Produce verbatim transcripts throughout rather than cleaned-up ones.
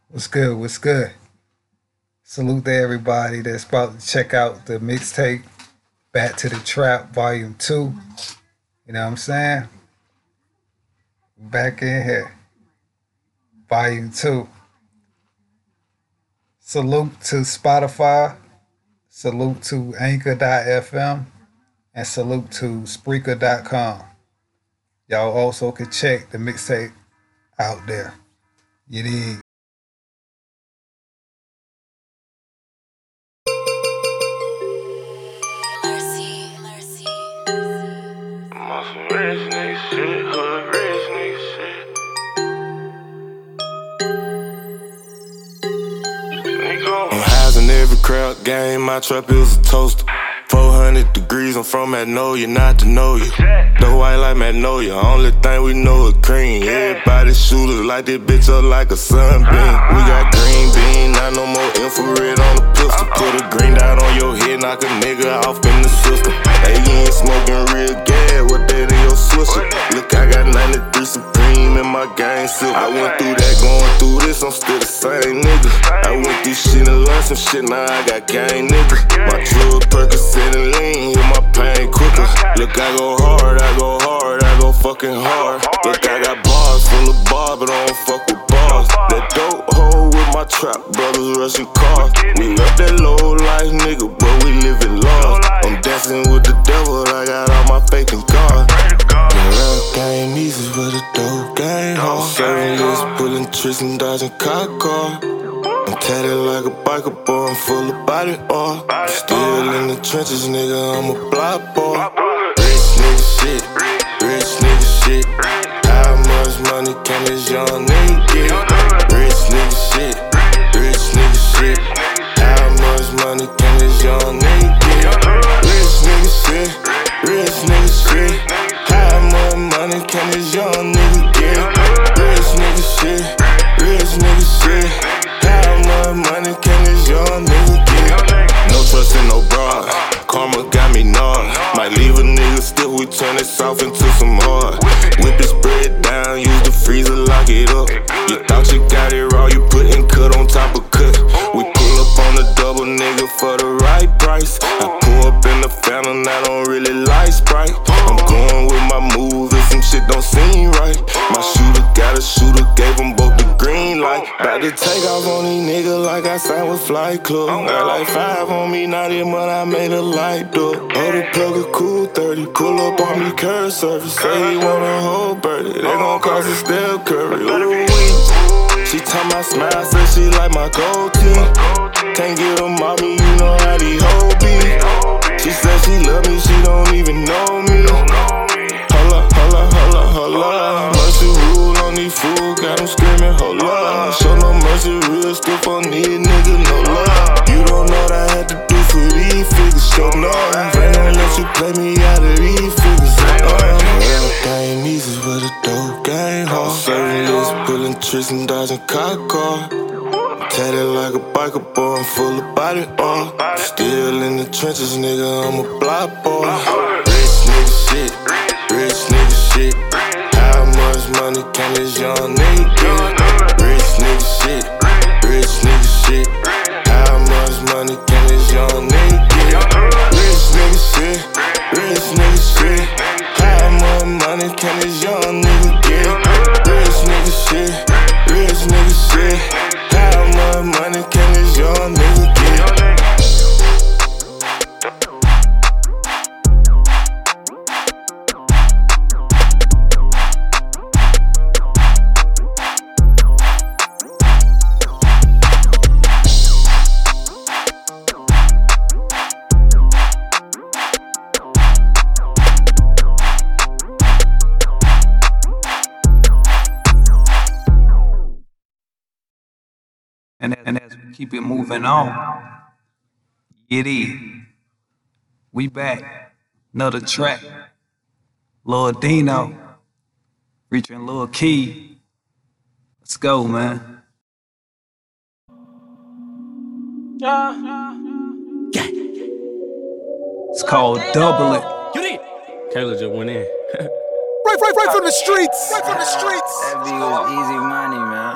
What's good? What's good? Salute to everybody that's about to check out the mixtape Back to the Trap Volume two. You know what I'm saying? Back in here. Volume two. Salute to Spotify. Salute to Anchor dot F M. And salute to Spreaker dot com. Y'all also can check the mixtape out there. You dig? I'm on some rich nigga shit, hood rich nigga shit. I'm highs in every crowd game, my trap is a toaster. four hundred degrees, I'm from Magnolia, not to know you. The white like Magnolia, only thing we know is cream. Everybody shooters like this bitch up like a sunbeam. We got green bean, not no more infrared on the pistol. Put a green dot on your head, knock a nigga off in the system. Hey, you ain't smoking real gas, what that in your sister? Look, I got ninety-three Supreme in my gang silver. I went through that, going through this, I'm still the same nigga. I went through shit and learned some shit, now I got gang niggas. My drug Percocet and lean, heal my pain quicker. Look, I go hard, I go hard, I go fucking hard. Look, I got bars full of bars, but I don't fuck with bars. That dope hole with my trap brothers rushing cars. We love that low life nigga, but we living large. I'm dancing with the devil, I got all my faith in God. The rap game easy, but the dope game hard. Serving lists, pulling tricks and dodging cop car. I'm tatted like a biker boy, I'm full of body oil. Still in the trenches, nigga, I'm a block boy. Rich nigga shit, rich nigga shit. How much money can this young nigga get? Rich nigga shit, rich nigga shit. How much money can this young nigga get? Rich nigga shit, rich nigga shit. How much money can this young nigga get? Rich nigga shit, rich nigga shit. How much money can this young nigga get? No trust in no broad, karma got me gnawed. Might leave a nigga still, we turn it soft into some hard. Whip it, spread down, use the freezer, lock it up. You thought you got it raw, you puttin' cut on top of cut. We pull up on the double nigga for the right price. I pull up in the Phantom, I don't really like Sprite. I'm going with my moves, if some shit don't seem right. My shooter got a shooter, gave them both the green light. About to take off on these niggas like I signed with Flight Club. Got like five on me, not this month I made a light door. Oh, the plug a cool thirty, pull up on me curb surface. Say he want a whole birdie, they gon' cost a Steph Curry. Ooh, she tell my smile, said she like my gold teeth. Can't get them off me, you know how these hoes be. She said she love me, she don't even know me. Holla, holla, holla, holla. Mercy rule on these fools, got them screaming, holla. Show no mercy, real stiff on these niggas, no love. You don't know what I had to do for these figures, show love. Ain't gon' let you play me out of these figures, uh. Real game easy, but the dope game hard. Serving lists, pulling tricks and dodging cop car. Tatted like a biker boy, I'm full of body oil. Still in the trenches, nigga, I'm a block boy. Rich nigga shit, rich nigga shit. How much money can this young nigga get? Rich nigga shit, rich nigga shit. How much money can this young nigga get? Rich nigga shit, rich nigga shit. How much money can this young nigga get? Rich nigga shit, rich nigga shit. How much money can this young nigga get? And, and as we keep it moving on, get in. We back. Another track. Lil Dino featuring Lil Key. Let's go, man. It's called Double It. Taylor just went in. Right, right, right from the streets. Right from the streets. That beat was easy money, man.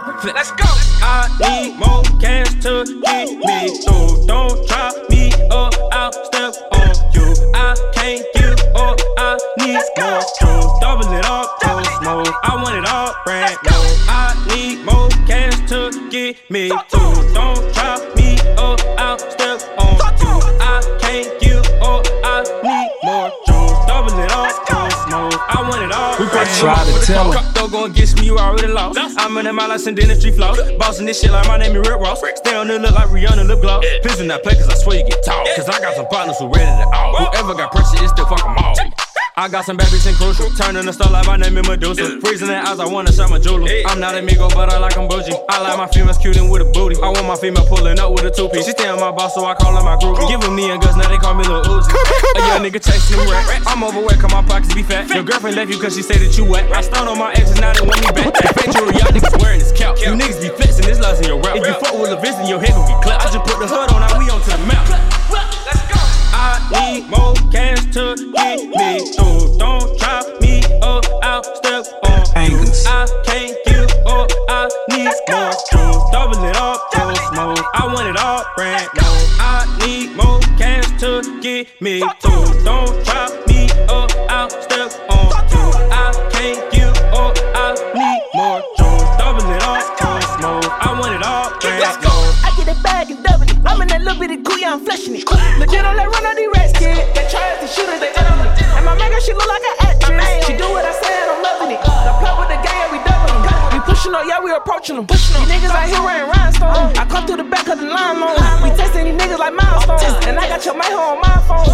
Let's go. I need more cash to get me through. Don't try me up, I'll step on you. I can't give up, I need more truth. Double it up, so smooth. I want it all brand new. I need more cash to get me through. Don't try me up, I'll step on you. I can't give up, I need more truth. Double it up, so smooth. I want it all brand new. Try to tell him. Don't go against me, you already lost. I'm in the mile like some dentistry floss. Bossing this shit like my name is Rick Ross. Stay on there, look like Rihanna lip gloss. Please do not play, cause I swear you get tall. Cause I got some partners who ready to all. Whoever got pressure, it's still fucking all. I got some bad bitch and crucial. Turning the star like my name is Medusa. Freezing their eyes, I wanna shot my jeweler. I'm not amigo, but I like them bougie. I like my females cute and with a booty. I want my female pulling up with a two-piece. She stay on my boss, so I call her my group. Give them knee and guts, now they call me Lil Uzi. A young nigga chasing them rats. I'm overweight, cause my pockets be fat. Your girlfriend left you cause she say that you wet. I stunned on my exes, now they want me back. The fake jewelry, y'all niggas wearing this cap. You niggas be flexing, this loves in your rap. If you fuck with a vision, your head gon' get clapped. I just put the hood on, now we on to the map. Let's go. I need more cash to get me through. Don't try me up, I'll step on you. I can't give up, I need more truth. Double it up, so smooth. I want it all brand new. I need more cash to get me through. Don't try me up, I'll step on you. I can't give up, I need more truth. Double it up, so smooth. I want it all brand new. I get it bag and double it. I'm in that little bitty couille, I'm fleshing it. Legit on that run on these rats, kid. They try to shoot us, they loving it. And my mega, she look like an actress. She do what I say and I'm loving it. The play with the gang, we doubling it. We pushing up, yeah, we approaching them. You niggas out here wearing rhinestones. I come through the back of the line on. We testing these niggas like milestones. And I got your man on my phone.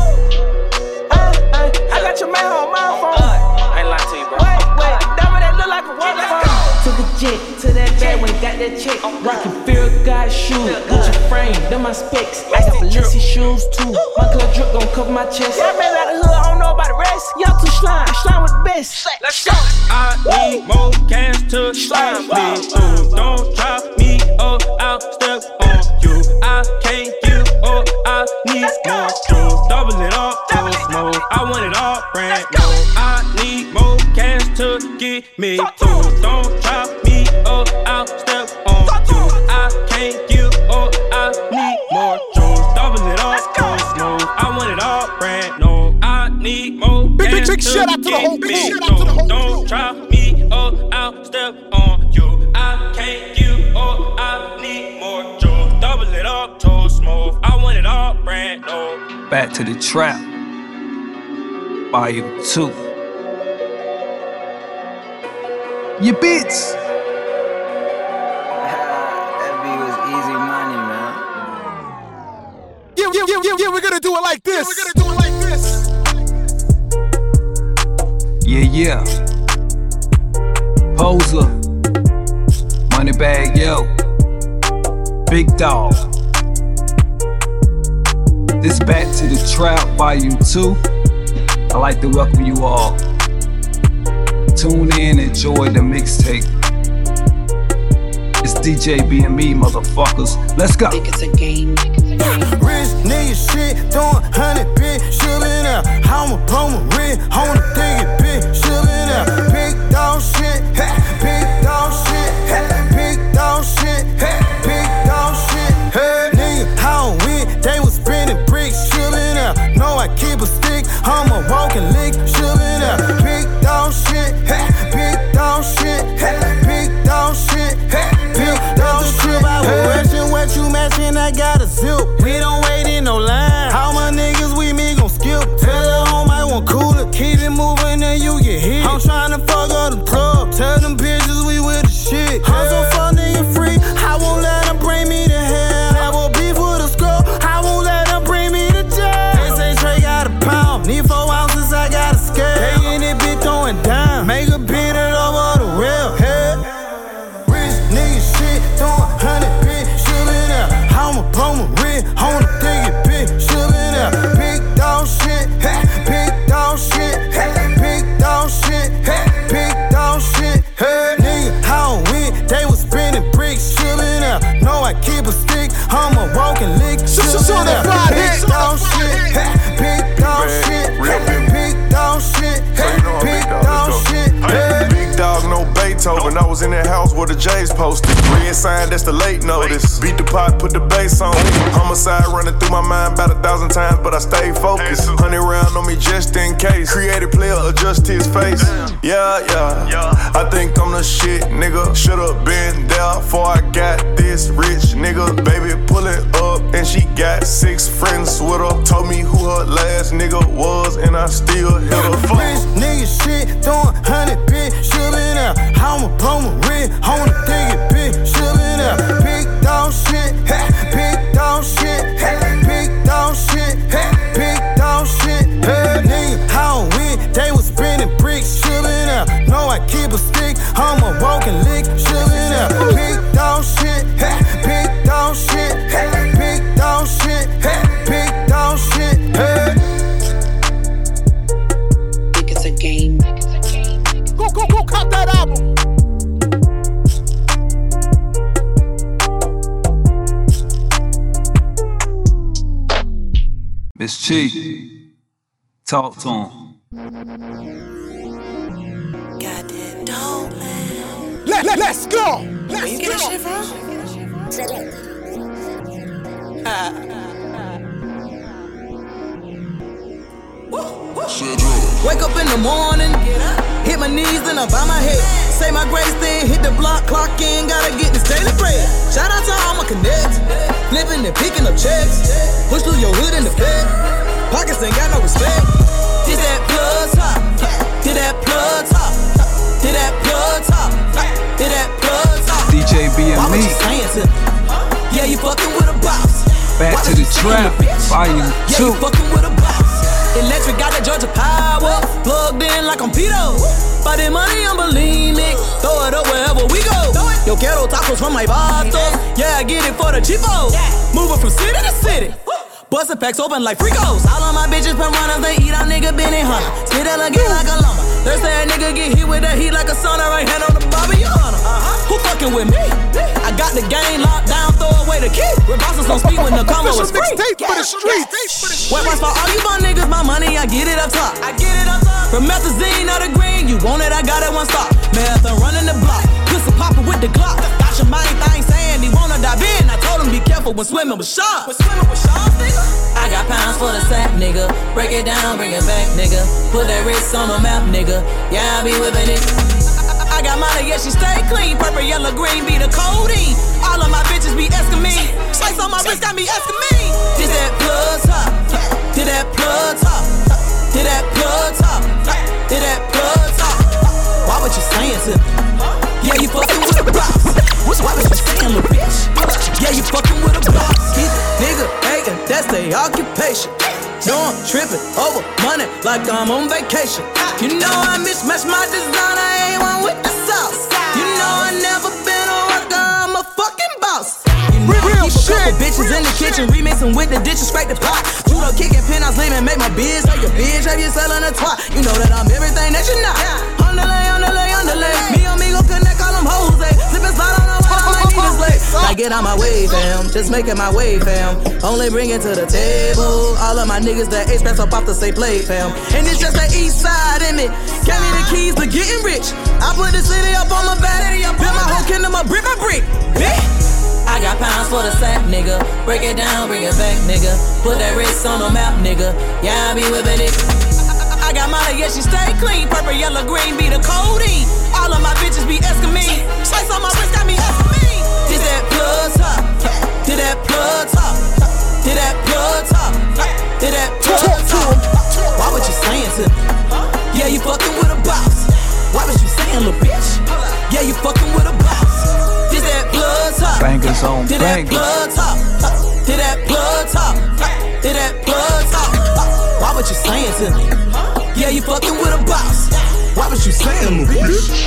Uh, uh, I got your man on my phone. I ain't lying to you, bro. Wait, wait, that one that look like a waterfall. Took a jet to that bag when got that check. Rockin' Fear God shoes, Gucci frame, them my specs. I got Balenci shoes too. My club drip gon' cover my chest. Yeah, I made out the hood, I don't know about the rest. Y'all too slime, slime with the best. Let's go. I need more cash to slime me through. Don't try me up, I'll step on you. I can't give up, I need more truth. Double it up, so smooth. I want it all brand new. I need more cash to get me through. Don't try me up, I'll step on you. I can't give up, I need more truth. Double it up, so smooth. I want it all brand new. I need more cash to get me through. Don't try me up, I'll step on you. I can't give up, I need more truth. Double it up, so smooth. I want it all brand new. Back to the Trap, Volume two. Your beats. That beat was easy money, man. Yeah, yeah, yeah, yeah, yeah, we're gonna do it like this. We're gonna do it like this. Yeah, yeah. Poser, Moneybag Yo, Big Dog. This Back to the Trap, Volume two. I'd like to welcome you all. Tune in, enjoy the mixtape. It's D J B and me, motherfuckers. Let's go. Think it's a game. Rich nigga shit, doing hundred bit, shillin' out. I'ma blow my rent, I wanna dig it big, shillin' out. Big dog shit, hey, big dog shit, hey, big dog shit, hey, big dog shit. Hey, nigga, how I win, they was spinning bricks, shillin' out. No, I keep a stick, I'm a walking lick, shillin' out. Big dog shit, hey, big dog shit, hey, big dog shit, hey, big dog shit. Hey, what you matching, I got a zip. We don't wait in no line. How my niggas with me gon' skip? Tell her home I want cooler. Keep it moving and you get hit. I'm tryna fuck up the club. Tell them Beethoven. I was in that house where the J's posted. Red sign, that's the late notice. Beat the pot, put the bass on it. Homicide running through my mind about a thousand times, but I stay focused. Hundred round on me just in case. Creative player, adjust his face. Yeah, yeah. I think I'm the shit, nigga. Should've been there before I got this rich, nigga. Baby pulling up, and she got six friends with her. Told me who her last nigga was, and I still hit her. Rich nigga shit, doing hundred bit, shillin' out. I'ma blow my red, I wanna dig it, big, shillin' out. Big dog shit, ha, big dog shit, ha, big dog shit, ha, big dog shit. Hey, nigga, I don't win, they was spinning bricks, shillin' out. Know I keep a stick, I'm a walking lick, shillin' out. Big dog shit, ha, big dog shit, ha, big dog shit, ha, big dog shit, hey. Think it's a game. Go, go, go, cut that album. Miss Chi, talk to him. Goddamn dope, man. Let, let, let's go. Let's Where you get go. that shit from? Wake up in the morning, hit my knees, then I bow my head. Say my grace, then hit the block, clock in, gotta get this daily bread. Shout out to all my connects, flipping and picking up checks. Push through your hood in the bed, pockets ain't got no respect. Did that plug top, did that plug top, did that plug top, did that plug top. D J B M Why would E, you saying to me? Yeah, you fucking with a boss. back Why to would the you saying trap, to bitch? volume Yeah, two. you fucking with a boss. Electric got that Georgia power, plugged in like I'm Pito. By the money, I'm bulimic. Throw it up wherever we go. Yo, quiero tacos from my vatos. Yeah, I get it for the cheapo. Moving from city to city. Bustin' packs open like fricos. All of my bitches put runners, they eat our nigga Benny Hunter. Spit it again like a lumber. Thursday a nigga get hit with that heat like a sauna. Right hand on the Bobby Hunter. Who fucking with me? I got the game locked down, throw away the key. Rebosses on speed when the combo is free. For the streets. Wait, watch for all you my niggas, my money, I get it up top. I get it up top. From methazine or the green, you want it, I got it one stop. Meth, I'm running the block. Pistol poppin' with the Glock. Got your mind thing saying he wanna dive in. I told him be careful when swimming with sharks. When swimming with sharks, nigga. I got pounds for the sack, nigga. Break it down, bring it back, nigga. Put that wrist on the map, nigga. Yeah, I be whipping it. I got Molly, yeah, she stay clean. Purple, yellow, green be the codeine. All of my bitches be asking me. Slice on my wrist got me asking me. Did that plug top? Did that plug top? Did that plug top? Did that plug top? Why would you saying to me? Yeah, you fucking with a boss. Why would you saying, little bitch? Yeah, you fucking with a boss. Keep nigga hating, that's their occupation. No, I'm tripping over money like I'm on vacation. You know I mismatch my design, I ain't one with the sauce. You know I never been a worker, I'm a fucking boss. You know I keep a couple bitches in the kitchen, remixing with the dishes, scrape the pot. Judo kicking, penthouse leaving, make my biz, have your bitch, have you selling a twat. You know that I'm everything that you're not. Underlay, underlay, underlay. Me and me gon' connect, call them hoes, eh. Slip and slide on the way, all I need is late. Like get on my way, fam, just making my way, fam. Only bring it to the table. All of my niggas that H pass up off the say play, fam. And it's just the east side in me. Gave me the keys to getting rich. I put the city up on my back. Build my whole kingdom up brick by brick. I got pounds for the sack, nigga. Break it down, bring it back, nigga. Put that wrist on the map, nigga. Yeah, I be whipping it. I got Molly, yeah, she stay clean. Purple, yellow, green be the codeine. All of my bitches be asking me. Slice on my wrist got me asking me. Did that plug top? Did that plug top? Did that plug top? Did that plug top? Why would you saying to me? Yeah, you fucking with a boss. Why was you saying, little bitch? Yeah, you fucking with a boss. Did that plug top? Bangers on Did that bangers. plug top? Did that plug top? Did that plug top? Why would you saying to me? Yeah, you fucking with a boss. Why was you saying, little bitch?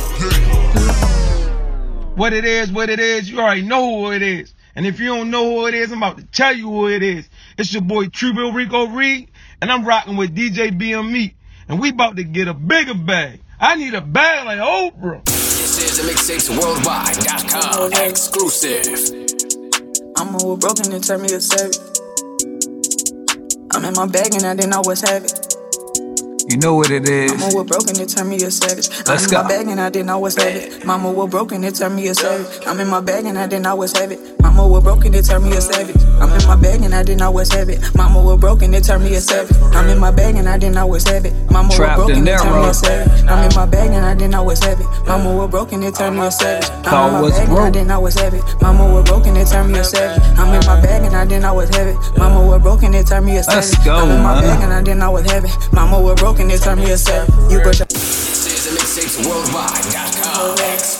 What it is, what it is, you already know who it is. And if you don't know who it is, I'm about to tell you who it is. It's your boy Trubil Rico Reed, and I'm rocking with D J B M E. And we about to get a bigger bag. I need a bag like Oprah. This is the mixtapes worldwide dot com exclusive. I'm over broken and turn me to savage. I'm in my bag and I didn't know what's happening. You know what it is. Mama was broken, it turned me a savage. Let's I'm in go. my bag and I didn't always have it. Mama was broken, it turned me a savage. I'm in my bag and I didn't always have it. Mama was broken, it turned me a savage. I'm in my bag and I didn't always have it. Mama was broken, it turned me a savage. I'm in my bag and I didn't always have it. Mama was broken, it turned me a savage. I'm in my bag and I didn't always have it. Mama was broken, it turned me a savage. I'm in my bag and I didn't always have it. Mama was broken, it turned me a savage. I'm in my bag and I didn't always have it. Mama was broken, it turned me a savage. I'm in my bag and I didn't always have it. Mama was broken, it turned me a savage. You put your This is the mixtapes worldwide dot com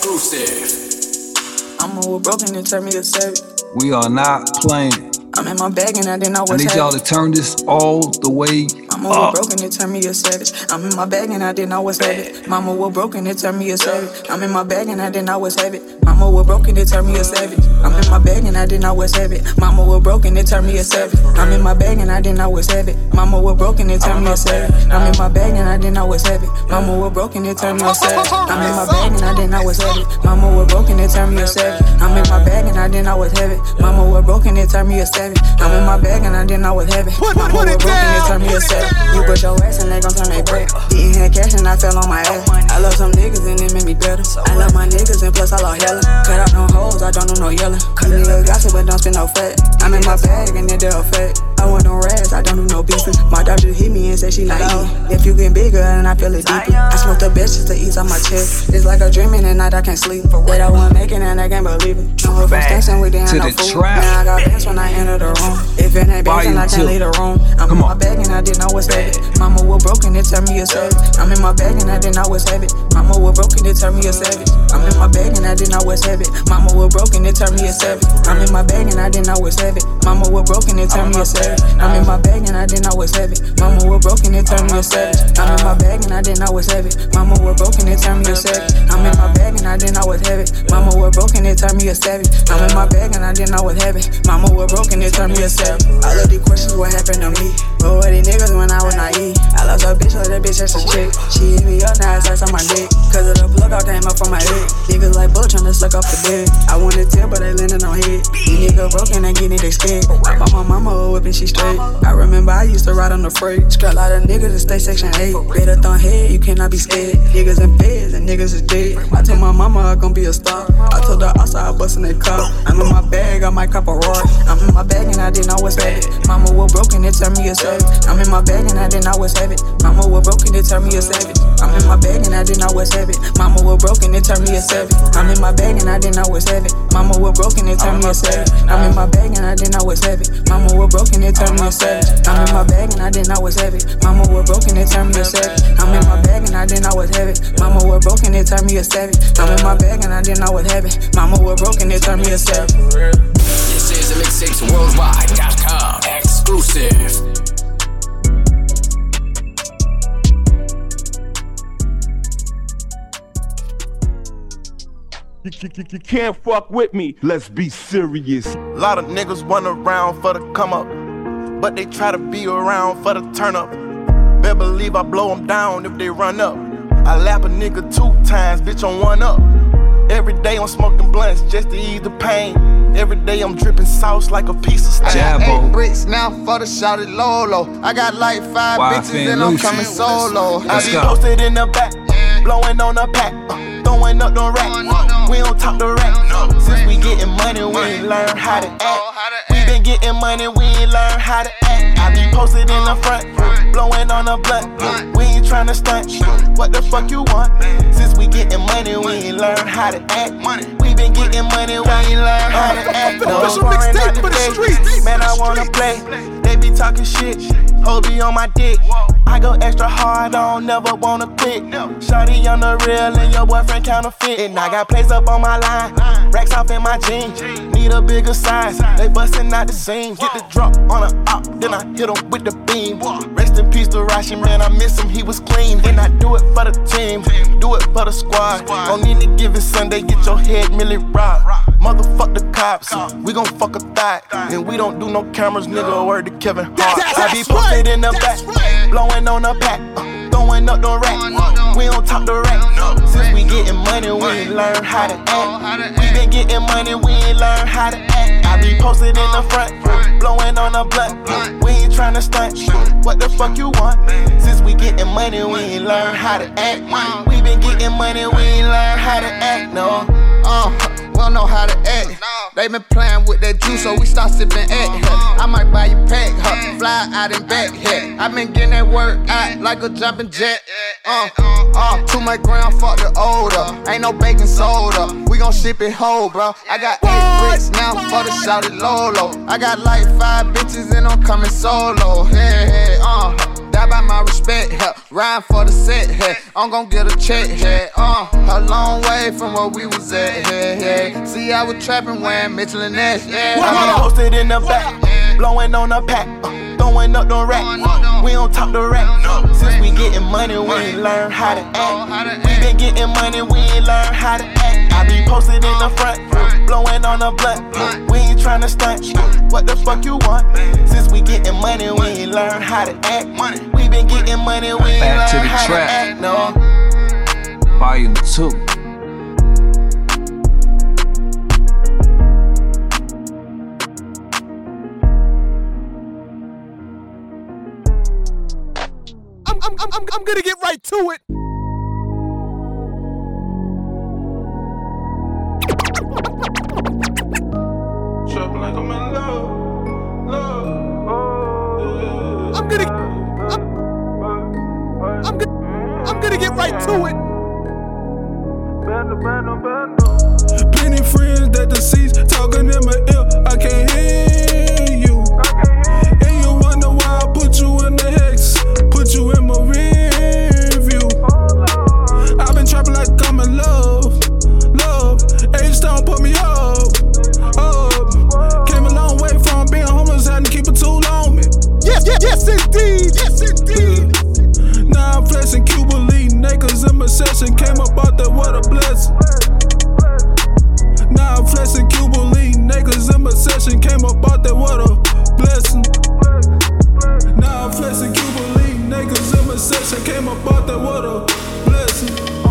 exclusive. Mama was broken, it turned me a savage. We are not playing. I'm in my bag and I didn't always I need have y'all it. to turn this all the way Mama up. was broken, it turned me a savage. I'm in my bag and I didn't always have it. Mama was broken, it turned me a savage. I'm in my bag and I didn't always have it. Mama was broken, it turned me a savage. I'm in my bag and I didn't always have it. Mama was broken, it turned me a savage. I'm in my bag and I didn't always have it. Mama was broken, it turned me a savage. I'm in my bag and I didn't always have it. Mama was broken, it turned me a savage. I'm in my bag and I didn't always have it. Mama was broken, it turned me a savage. I'm in my bag and I didn't always have it. Mama was broken, it turned me a savage. I'm in my bag and I didn't always have it. Mama was broken, it turned me a savage. You put your ass and they gon' turn they back. Getting had cash and I fell on my ass. I love some niggas and it made me better. I love my niggas and plus I love hella. Cut out no hoes, I don't do no yelling. Cause niggas gossip but don't spend no fat. I'm in my bag and it they're fat. I want no rags, I don't do no beefing. My doctor hit me and said she like eating. If you get bigger and I feel it deeper. I smoke the best just to ease off my chest. It's like a dream and at night I can't sleep. That I wasn't making and I can't believe it. I'm from Stanson with the To no the food. trap. Now I got bands when I enter the room. If it ain't bands then I can't leave the room. I'm in my bag and I didn't always have it. Mama was broken, it turned me a savage. I'm in my bag and I didn't always have it. Mama was broken, it turned me a savage. I'm in my bag and I didn't always have it. Mama was broken, it turned me a savage. I'm in my bag and I didn't always have it. Mama was broken, it turned me a savage. I'm in my bag and I didn't always have it. Mama was broken, it turned me a savage. I'm in my bag and I didn't always have it. Mama was broken, it turned me a savage. I'm in my bag and I didn't always have it. Mama was broken, it turned me a savage. I'm in my bag and I didn't always have it. Mama was broken, it turned me a savage. I love these questions, what happened to me? But what these niggas when I was naive? I lost a bitch, like that bitch that's a chick. She hit me up, now it's ice on my dick. Cause of the plug, I came up from my head. Niggas like bull tryna suck off the bed. I wanna tell, but they landing on head. These niggas broken, they getting they scared. I bought my mama a whip and she straight. I remember I used to ride on the freight. Scrap a lot of niggas to stay section eight. Better thumb head, you cannot be scared. Niggas in beds and niggas is dead. I told my mama I gon' be a star. I told her outside I bustin' that car. I'm in my bag, I might cop a roar. I'm in my bag and I didn't always have it. Mama was broken, it turned me a savage. I'm in my bag and I didn't always have it. Mama was broken, it turned me a savage. I'm in my bag and I didn't always have it. Mama was broken, it turned me a savage. I'm in my bag and I didn't always have it. Mama was broken, it turned me a savage. I'm in my bag and I didn't always have it. Mama was broken, it turned me a savage. I'm in my bag and I didn't always have it. Mama was broken, it turned me a savage. I'm in my bag and I didn't always have it. Mama was broken, it turned me a savage. I'm in my bag and I didn't always have it. Mama was broken, it turned me a savage. This is the mixtapes worldwide dot com exclusive. You, you, you can't fuck with me. Let's be serious. A lot of niggas run around for the come up, but they try to be around for the turn up. Better believe I blow them down if they run up. I lap a nigga two times, bitch, on one up. Every day I'm smoking blunts just to ease the pain. Every day I'm dripping sauce like a piece of steak. I got eight bricks now for the shouted Lolo. I got like five Why bitches and I'm Lucy? coming solo. I be posted in the back, blowing on the pack, uh, throwing up the rack. We don't talk the rack. Since we getting money, we ain't learn how to act. We been getting money, we ain't learn how to act. I be posted in the front, blowing on the blunt. We ain't tryna stunt. What the fuck you want? Since we getting money, we ain't learn how to act. We been getting money, we ain't learn how to act. No foreign out the streets, man, I wanna play. They be talking shit, hold me on my dick. I go extra hard, I don't never wanna quit. Shawty on the real and your boyfriend counterfeit. And I got plays up on my line, racks off in my jeans. Need a bigger size, they bustin' out the seams. Get the drop on a op, then I hit him with the beam. Rest in peace to Rashi, man, I miss him, he was clean. Then I do it for the team, do it for the squad. On any given Sunday, get your head milli robbed. Motherfuck the cops, we gon' fuck a thot. And we don't do no cameras, nigga, word to Kevin Hart. I be posted in the back, blowing on the pack, uh, throwing blowing up them racks. We don't talk the racks. Since we getting money, we ain't learn how to act. We been getting money, we ain't learn how to act. I be posted in the front, blowing on the blunt. We ain't tryna stunt. What the fuck you want? Since we getting money, we ain't learn how to act. We been getting money, we ain't learn how to act. No. Uh, we don't know how to act. They been playing with that juice, so we start sipping at. I might buy you pack, huh? Fly out and back. Hey. I been getting that work out like a jumping jet. Uh, uh, too much ground, fuck the odor. Ain't no baking soda. We gon' ship it whole, bro. I got eight bricks now for the shouted Lolo. I got like five bitches and I'm coming solo. Hey, hey, uh. Die by my respect, huh? Rhyme for the set, hey. I'm gon' get a check, hey. Uh, a long way from where we was at, hey, hey. See, I was trapping wearing Mitchell and Nash, yeah. I be posted in the back, blowing on the pack, uh, throwing up the racks. We don't talk the racks. Since we getting money, we ain't learn how to act. We been getting money, we ain't learn how to act. I be posted in the front, blowing on the blunt. We ain't tryna stunt. What the fuck you want? Since we getting money, we ain't learn how to act. We been getting money, we ain't Back learn to the how trap. to act. No. Volume two. I'm, I'm, I'm, I'm gonna get right to it. Trouble like I'm in love, love. I'm gonna, I'm, I'm gonna, I'm gonna get right to it. Plenty friends that deceased talking in my ear. I can't hear you. And you wonder why I put you in the hex, put you in my rear view. I've been trapping like I'm in love, love. H-Town put me up, up. Came a long way from being homeless, had to keep it too long. Yes, yes, yes indeed, yes indeed. Now I'm flexing Cuba leading acres in my session. Came up out there, what a blessing. Now I'm flexing Cuba leading acres in my session. Came up out there, what a blessing. Now I'm flexing Cuba leading acres in my session. Came up out there, what a blessing.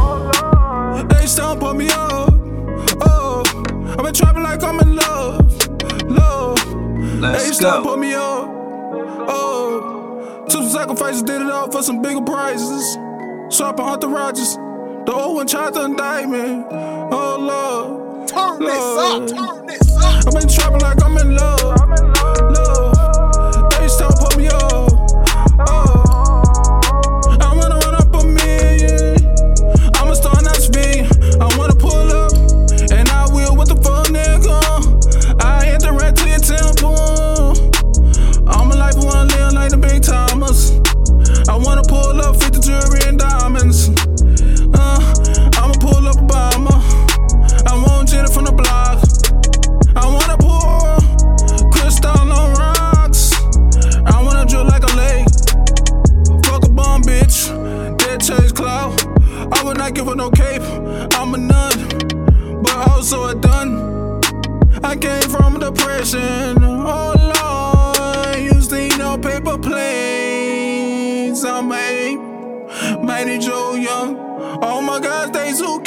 H-Town put me up, oh. I've been trapping like I'm in love, love. Let's H-Town go. put me up, oh. Took some sacrifices, did it all for some bigger prizes. Swapping Hunter Rogers, the old one tried to indict me. Oh Lord, turn Lord. this up, turn this up. I've been trapping like I'm in love, love. H-Town put me up, oh. I wanna run up a million. I'm a star, not civilian. I wanna pull up, and I will with the fuck nigga. I hit the rat to your temple. I'm a life I wanna live like the big timers. I wanna pull up fifty jewelry and diamonds. Uh, I'ma pull up Obama. I want Jenny from the block. I wanna pour crystal on rocks. I wanna drill like a lake. Fuck a bum bitch. Dead chase cloud. I would not give her no cape. I'm a nun, but also a done. I came from depression. Oh Lord, used to eat no paper planes. I'm a Mighty Joe Young. Oh my God, they who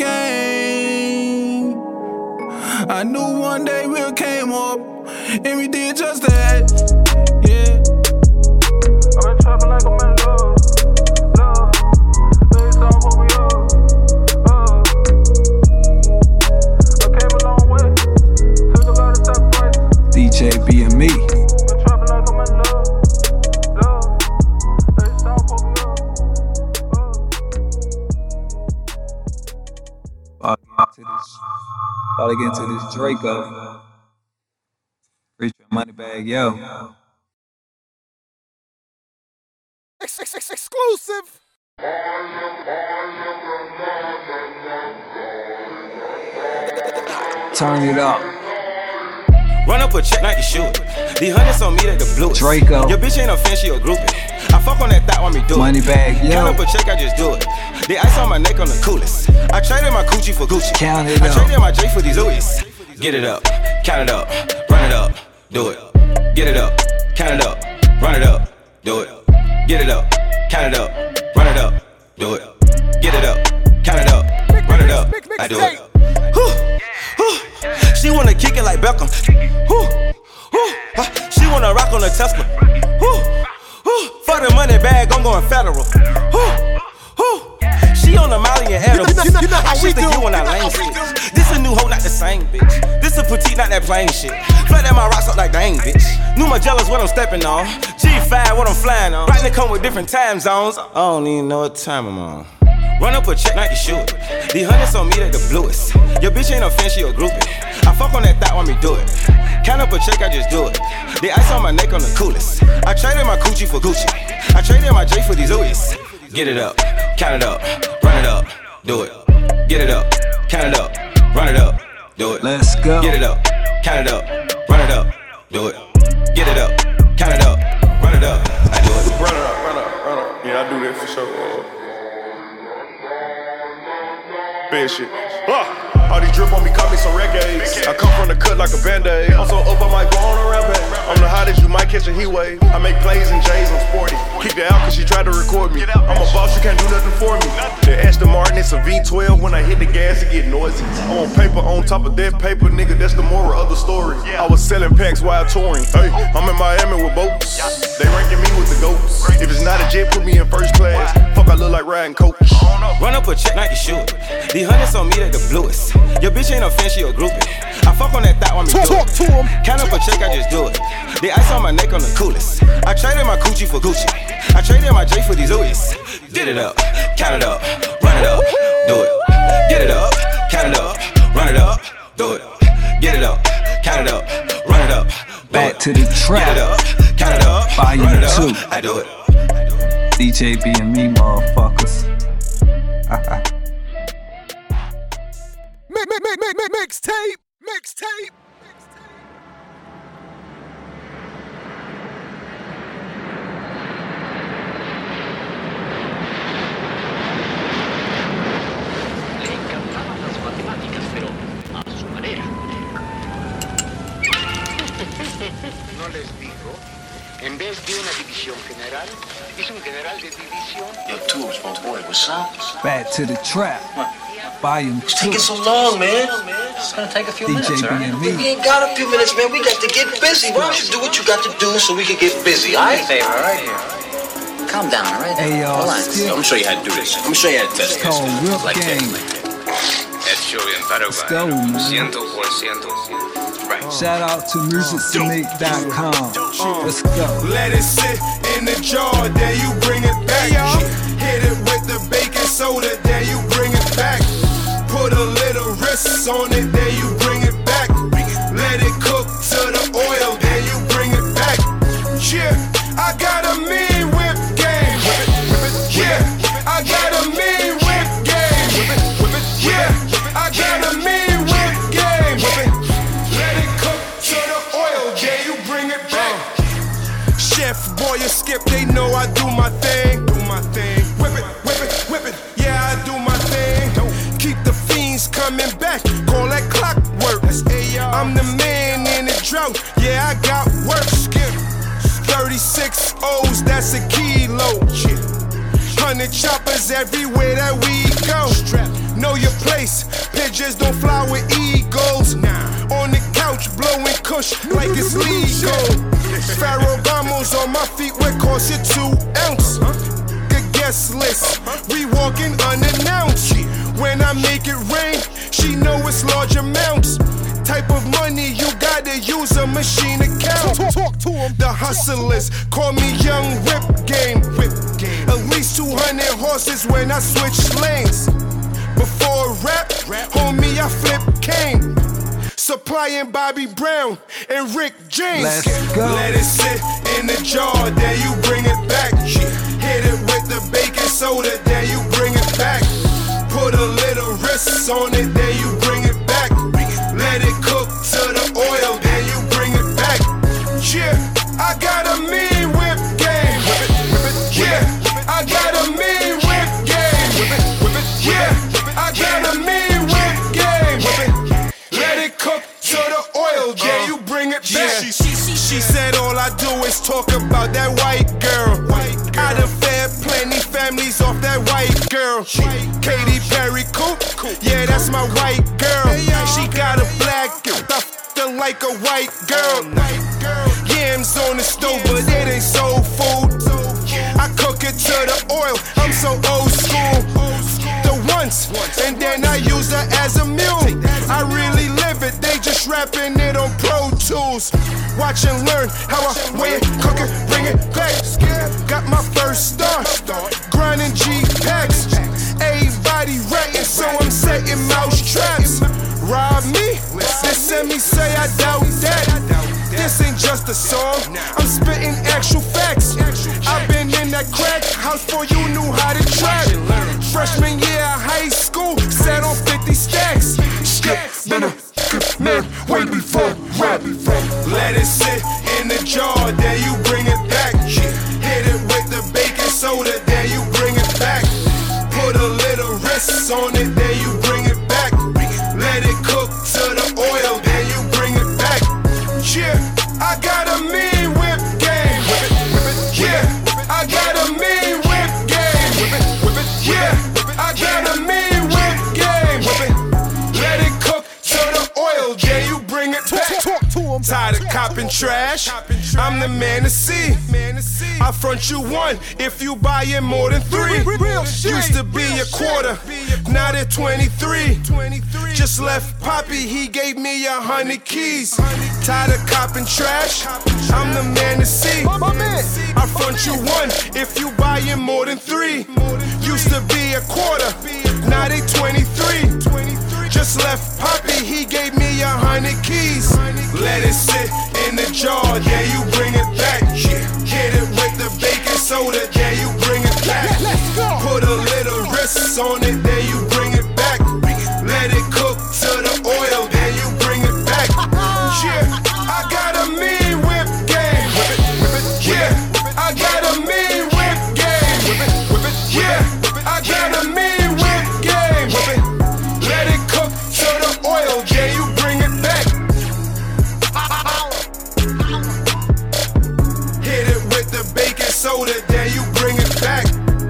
came. I knew one day we'll came up, and we did just that. Yeah. I've been trapping like I'm in love, love. They don't put me up, up. I came a long way, took a lot of sacrifices. D J B and me. Been trapping like I'm in love, love. They don't put me up, About to get into this, about to get into this Draco. Featuring Moneybag Yo. Ex- ex- ex- exclusive. Turn it up. Run up a check, not the shoot. The hundreds on me that the blue. Draco. Your bitch ain't a fan, she a groupie. I fuck on that thought when me do it. Moneybag Yo. Count up a check, I just do it. The ice on my neck on the coolest. I traded my Gucci for Gucci. Count it I up. traded my J for these Louis. Get it up, count it up, run it up, do it. Get it up, count it up, run it up, do it. Get it up, count it up, run it up, do it. Get it up, count it up, run it up, I do it. She wanna kick it like Beckham. She wanna rock on a Tesla. For the money bag, I'm going federal. She on the Molly and Adam. You know, you know how we do. You when I lame shit. This a new hoe, not the same bitch. This a petite, not that plain shit. Flat that my rocks up like dang bitch. New Magellan's what I'm stepping on. G five what I'm flying on. Right, they come with different time zones. I don't even know what time I'm on. Run up a check, not you shoot. The hundreds on me, they the bluest. Your bitch ain't no fan, she a groupie. I fuck on that thought, want me do it. Count up a check, I just do it. The ice on my neck on the coolest. I traded my Gucci for Gucci. I traded my J for these Louis. Get it up, count it up, run it up, do it. Get it up, count it up, run it up, do it. Let's go. Get it up, count it up, run it up, do it. Get it up, count it up, run it up, I do it. Run it up, run it up, run it up. Yeah, I do that for sure. Bad shit. Ah. All these drip on me, caught me some reggae. I come from the cut like a band-aid. I'm so up, I might go on a rampage. I'm the hottest, you might catch a heat wave. I make plays and J's, I'm sporty. Kicked her out cause she tried to record me. I'm a boss, you can't do nothing for me. The Aston Martin, it's a V twelve. When I hit the gas, it get noisy. I'm on paper, on top of that paper, nigga, that's the moral of the story. I was selling packs while touring. Hey, I'm in Miami with boats. They ranking me with the goats. If it's not a jet, put me in first class. Fuck, I look like riding coach. Run up a check, not you shoot. The hundreds on me, they the bluest. Your bitch ain't no fan, she a groupie. I fuck on that thought, want me do Talk it. to him. Count up a check, I just do it. The ice on my neck on the coolest. I traded my Gucci for Gucci. I traded my J for these Louis. Get it up, count it up, run it up, do it. Get it up, count it up, run it up, do it. Get it up, count it up, run it up. Back to the trap. Get it up, count it up, Volume run it up, two. I do it. D J B and me, motherfuckers. Mix, mix, mix, mix, mixtape, mixtape. Le encantaban las matemáticas, pero a su manera. No les digo, en vez de una división general, es un general de división. Yo, Tubes, my boy, what's up? Back to the trap. Volume It's two. taking so long, man. It's gonna take a few D J minutes, B right? and me. We ain't got a few minutes, man. We got to get busy. Why don't you do what you got to do so we can get busy, all right? Favor, all right? Calm down, all right? Hey, y'all, Relax. skip. I'm gonna show you how to do this. I'm gonna show you how to test It's called this. Whip Like Game. that. Hecho en Paraguay. Let's go, man. Ciento por ciento. Right. Shout out to music to make dot com. Let's go. Let it sit in the jar, then you bring it back. Hit it with the baking soda, then you bring it back. Put a little wrist on it, then you bring it back. Let it cook to the oil, then you bring it back. Yeah, I got a mean whip game. Yeah, I got a mean whip game. Yeah, I got a mean whip game. Let it cook to the oil, then you bring it back. Chef, boy, you skip, they know I do my thing. Do my thing. Whip it, whip it, whip it. Yeah, I do my thing. Keep the fiends coming back. Call that clockwork. I'm the man in the drought. Yeah, I got work. Skip. thirty-six O's, that's a kilo. Hundred choppers everywhere that we go. Know your place. Pigeons don't fly with eagles. On the couch, blowing kush like it's legal. Ferragamos on my feet, what cost it two ounce? Good guest list, we walking unannounced. When I make it rain, she know it's large amounts. Type of money you gotta use a machine account. Talk, talk to him. The hustlers call me Young Whip Game. Whip Game. At least two hundred horses when I switch lanes. Before rap, homie, I flip cane. Supplying Bobby Brown and Rick James. Let's go. Let it sit in the jar, then you bring it back. Hit it with the baking soda, then you bring it back. Put a little wrist on it, then you bring it back. Let it cook to the oil, then you bring it back. Yeah, I got a mean whip game. Yeah, I got a mean whip game. Yeah, I got a mean whip game. Let it cook to the oil, then you bring it back. She said all I do is talk about that white girl. I done fed plenty families off that white girl. Katy Perry coupe, yeah, that's my white girl. She got a black, I f***ed her like a white girl. Yams on the stove, but it ain't soul food. I cook it to the oil, I'm so old school. The once, and then I use her as a mule. I really live it, they just rapping it on Pro Tools. Watch and learn how I weigh it, cook it, bring it back. Got my first star, grinding G-Packs. Everybody ratting, so I'm setting mouse traps. Rob me, they send me say I doubt that. This ain't just a song, I'm spitting actual facts. I've been in that crack house before you knew how to trap. Freshman year of high school, sat on fifty stacks. Skip, been a man way before rap. Let it sit in the jar, then you bring it back. Hit it with the baking soda, then you bring it back. Put a little wrist on it, then you bring it back. Let it cook to the oil, then you bring it back. Yeah, I got a mean whip game. Yeah, I got a mean whip game. Yeah, I got a mean whip game. Let it cook to the oil, then you bring it back. Tired of copping trash, I'm the man to see. I front you one if you buying more than three. Used to be a quarter, now they're twenty-three. Just left Poppy, he gave me a hundred keys. Tired of copping trash, I'm the man to see. I front you one if you buying more than three. Used to be a quarter, now they twenty-three. Just left Poppy, he gave me a hundred keys. Let it sit in the jar, yeah, you bring it back. Hit it with the baking soda, yeah, you bring it back. Put a little wrist on it, then you bring it back. Let it cook to the oil, then you bring it back. Yeah, I got a mean whip game. Yeah, I got a mean whip game. Yeah, I got a mean whip game. Let it cook to the oil, yeah, you bring it back. Hit it with the baking soda, then you bring it back.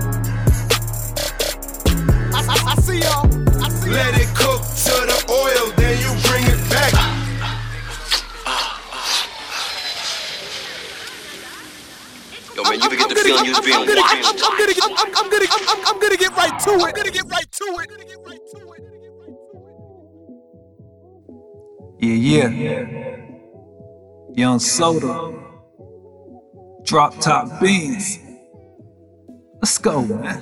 I, I, I see y'all. I see Let y'all. It cook to the oil, then you bring it back. Yo, man, you ever get the feeling you was being watched? I'm gonna get, I'm, I'm gonna, I'm, I'm gonna get right to it. I'm gonna get right to it. Yeah, yeah. Young Soda. Drop top beans. Let's go, man.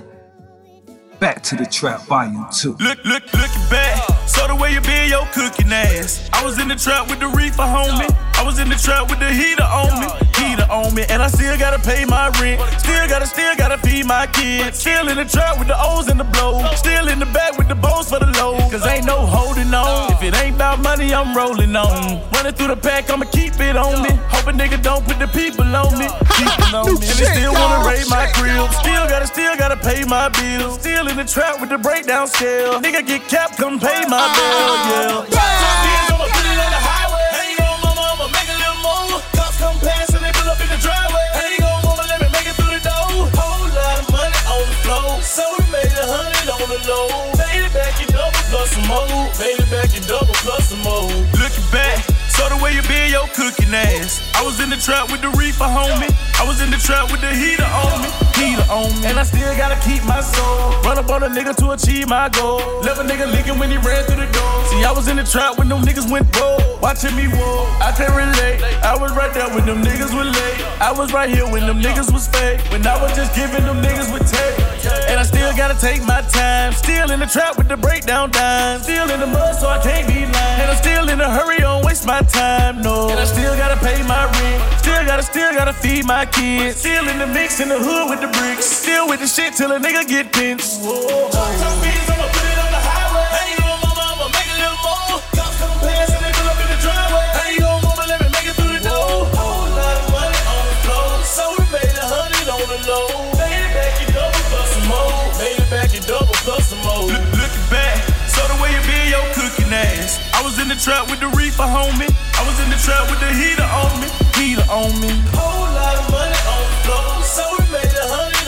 Back to the trap, volume two. Look, look, looking back. So the way you been, your cooking ass. I was in the trap with the reefer, homie. I was in the trap with the heater on me. Heater on me, and I still gotta pay my rent. Still gotta, still gotta feed my kids. Still in the trap with the O's and the blow. Still in the back with the bows for the low. Cause ain't no holding on. If it ain't about money, I'm rolling on. Running through the pack, I'ma keep it on me. Hope a nigga don't put the people on me. People on me. And they still wanna raid my crib. Still gotta, still gotta pay my bills. Still in the trap with the breakdown scale. Nigga get capped, come pay my bill, yeah. I'ma put it on the highway. Hang on, mama, I'ma make a little move. Cops come past and they pull up in the driveway. Hang on, mama, let me make it through the door. Whole lot of money on the floor. So we made a hundred on the low. Made it back in double plus some more. Made it back in double plus some more. Looking back, so the way you been, your cooking ass. I was in the trap with the reefer, homie. I was in the trap with the heater on me. Heater on me. And I still gotta keep my soul. Run up on a nigga to achieve my goal. Left a nigga leaking when he ran through the door. See, I was in the trap when them niggas went gold. Watching me walk, I can't relate. I was right there when them niggas were late. I was right here when them niggas was fake. When I was just giving them niggas with tape. And I still gotta take my time. Still in the trap with the breakdown dime. Still in the mud, so I can't be lying. And I'm still in a hurry, don't waste my time, no. And I still gotta pay my rent. Still gotta, still gotta feed my kids. Still in the mix in the hood with the bricks. Still with the shit till a nigga get pinched. Whoa. Top beans, I'ma put it on the highway. Hang on, mama, I'ma make a little more. Cops come past and they pull up in the driveway. Hang on, mama, let me make it through the door. Whole lot of money on the floor. So we made a hundred on the low. Made it back in double plus some more. Made it back in double plus some more. Look, looking back, so the way you been, your cooking ass. I was in the trap with the reefer, homie. I was in the trap with the heater on me. Heater on me. Whole lot of money on the floor. So we made a hundred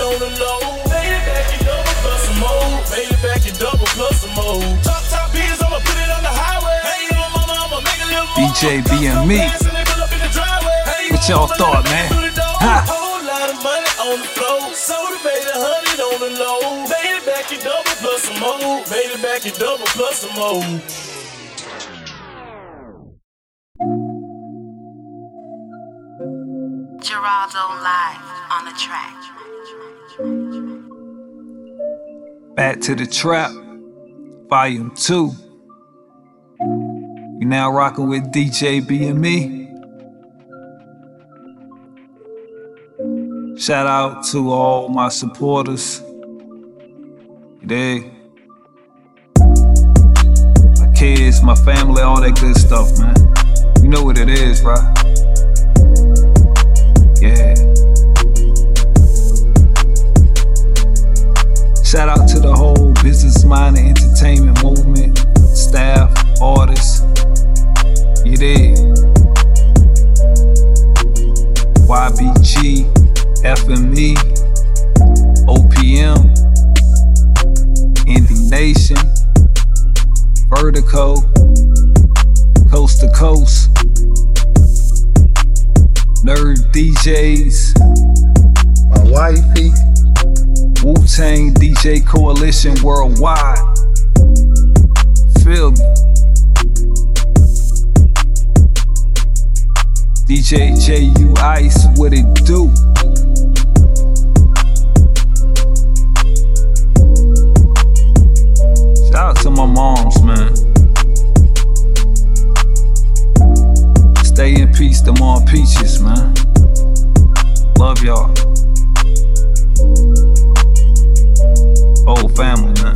J B M me. What y'all thought, man? Ha! Whole lot of money on the floor. Sold it, made a hundred on the low. Made it back in double plus some more. Made it back in double plus some more. Geraldo live on the track. Back to the Trap, Volume two. You now rocking with D J B M E. Shout out to all my supporters. You dig? My kids, my family, all that good stuff, man. You know what it is, right? Yeah. Shout out to the whole business mind and entertainment movement, staff, artists. You dig? Y B G, F M E, O P M, Indie Nation, Vertigo, Coast to Coast, Nerd D Js, my wifey, Wu-Tang D J Coalition Worldwide. Feel me? D J J U Ice, what it do? Shout out to my moms, man. Stay in peace, them all peaches, man. Love y'all. Whole family, man.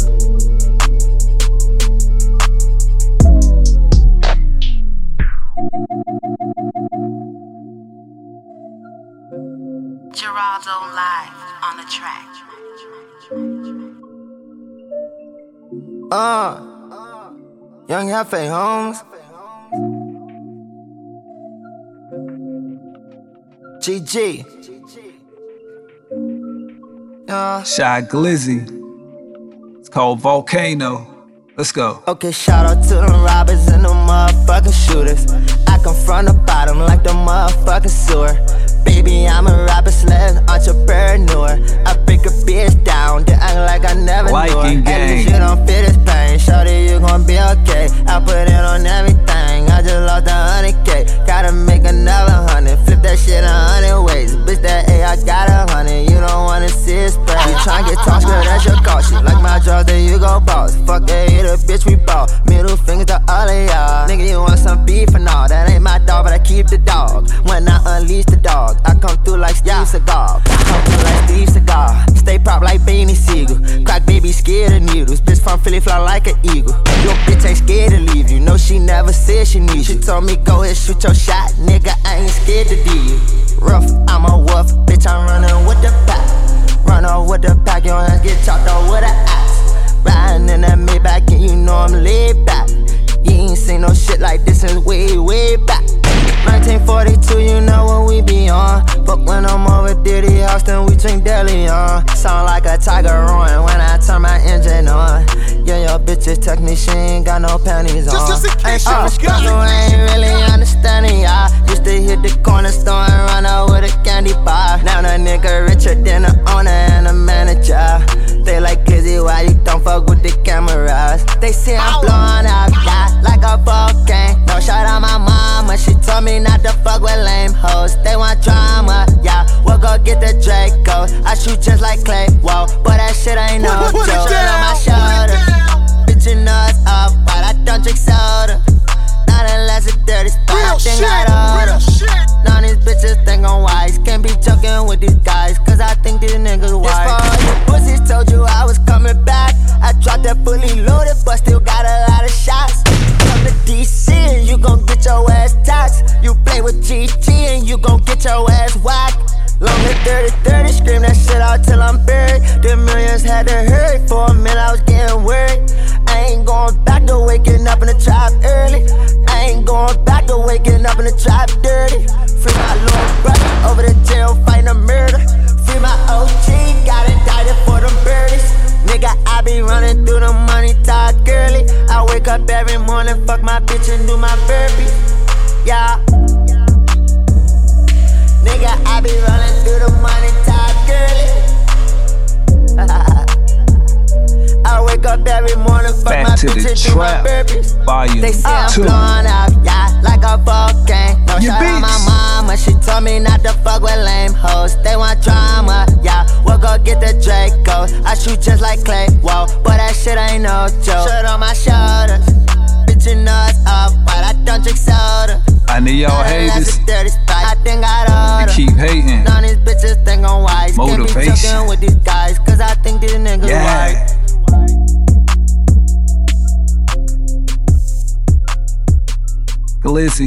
Geraldo live on the track. Uh, Young Hefe Holmes. G G. Uh, Shy Glizzy. It's called Volcano. Let's go. Okay, shout out to them robbers and them motherfucking shooters. I come from the bottom like the motherfucking sewer. Baby, I'm a rapper slash entrepreneur. I break a bitch down, then act like I never Liking knew her. gang. And this shit don't fit this pain. Shorty, you gon' be okay. I put it on everything. I just lost a hundred K. Gotta make another hundred. Flip that shit a hundred ways. Bitch, that A, I got a hundred. You don't wanna see it spread. You tryna get tossed, girl, that's your caution. Like my jaws, there you go, boss. Fuck that hater, bitch, we ball. Middle finger to all of y'all. Nigga, you want some beef and all. That ain't my dog, but I keep the dog. When I unleash the dog, I come through like Steve Seagal. Come through like Steve Seagal. Stay prop like Beanie Siegel. Crack baby scared of needles. Bitch from Philly fly like an eagle. Your bitch ain't scared to leave you. No, she never said she needs you. She told me go ahead, shoot your shot. Nigga, I ain't scared to do you. Rough, I'm a wolf. Bitch, I'm running with the pack. Run off with the pack, your hands get chopped off with an axe. Riding in that Maybach and you know I'm laid back. You ain't seen no shit like this since way, way back. nineteen forty-two, you know what we be on. But when I'm over Diddy House, then we drink deli on. Sound like a tiger roaring when I turn my engine on. Yeah, your bitches text me, she ain't got no panties on. Just, just in case I ain't y'all struggle, I ain't really understanding y'all. Used to hit the corner store and run out with a candy bar. Now the nigga richer than the owner and the manager. They like Kizzy, why you don't fuck with the cameras? They say I'm blowing up, yeah, like a volcano. No shout out my mama, she told me not to fuck with lame hoes. They want drama, yeah, we'll go get the Draco. I shoot just like Clay, whoa, but that shit ain't no Put, put joke. it down, On my put shoulder, it down. bitch, you know it's up, but I don't drink soda. Not unless it's dirty spot, I Real think shit, I'd order. real shit. None of these bitches think I'm wise. Can't be joking with these guys, cause I think these niggas wise. This for all you pussies, told you I was coming back. I dropped that fully loaded, but still got a lot of shots. Come to D C and you gon' get your ass taxed. You play with G G and you gon' get your ass whacked. Long as thirty thirty, scream that shit out till I'm buried. The millions had to hurry, for a minute I was getting worried. I ain't going back to waking up in the trap early. I ain't going back to waking up in the trap dirty. Free my little brother over the jail fighting a murder. Free my O G, got indicted for them birdies. Nigga, I be running through the money talk early. I wake up every morning, fuck my bitch and do my burpees. yeah. Nigga, I be rolling through the money top girly. I wake up every morning for Back my to the bitches do my trap. burpees. Volume They say I'm two. blowing up, yeah, like a volcano. No Your shout out my beats. mama, she told me not to fuck with lame hoes. They want drama, yeah, we'll go get the Draco. I shoot just like Clay, whoa, but that shit ain't no joke. Shirt on my shoulders, bitch, you know it's off, but I don't drink soda. I need y'all haters I think I to keep hating. None of these bitches think I'm wise. Can't be Motivation. talking with these guys, cause I think these niggas Yeah. white. Glizzy.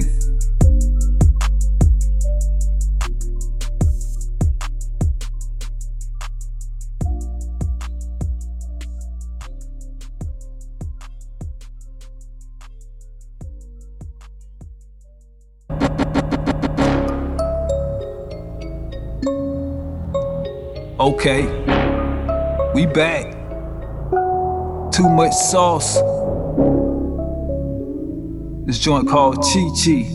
Okay, we back. Too much sauce. This joint called Chi Chi.